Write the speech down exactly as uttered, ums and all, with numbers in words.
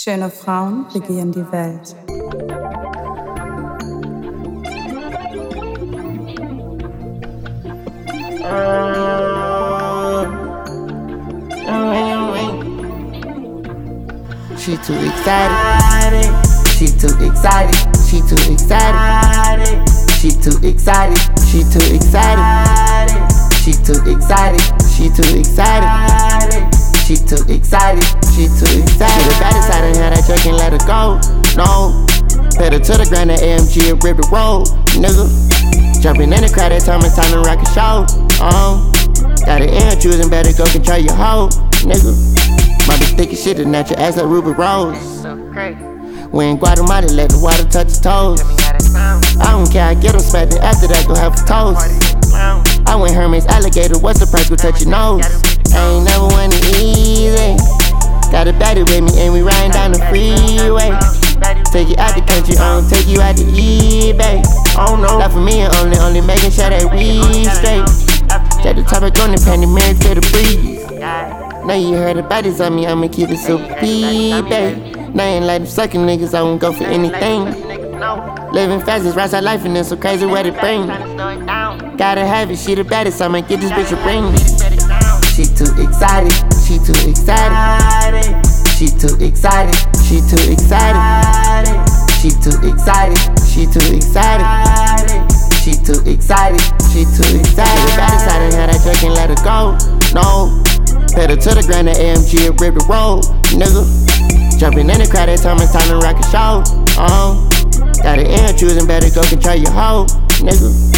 Schöne Frauen regieren die Welt. She too excited. She too excited. She too excited. She too excited. She too excited. She too excited. She too excited. She too excited. She too excited. She the baddest, I done had that check and let her go. No, pedal to the ground, that A M G and rip the road, nigga. Jumping in the crowd, that time it's time to rock a show. Um, got an ear choosing, better go control your hoe, nigga. My bitch thick as shit and at your ass like Ruby Rose. We in Guatemala, let the water touch his toes. I don't care, I get them smacked, and after that, go have a toast. I went Hermes alligator, what's the price? Go touch your nose. I ain't never went easy. Got a baddie with me, and we riding down the freeway. Take you out the country, I don't take you out to eBay. Oh no, not for me and only, only making sure that we straight. Check the topic on the panty, married to the breeze. Now you heard about this on me, I'ma keep it super baby. Now I ain't like them sucking niggas, I won't go for anything. Living fast is right side life and it's so crazy what it brings. Gotta have it, she the baddest, I'ma get this bitch a ring. She too excited, she too excited. She too excited, she too excited. She too excited, she too excited. She too excited, she too excited. The baddest, I done had that check and let her go. No, pedal to the ground, that A M G and rip the road, nigga. Jumping in the crowd, that time it's time to rock a show. Um, got an ear choosing, better go control your hoe, nigga.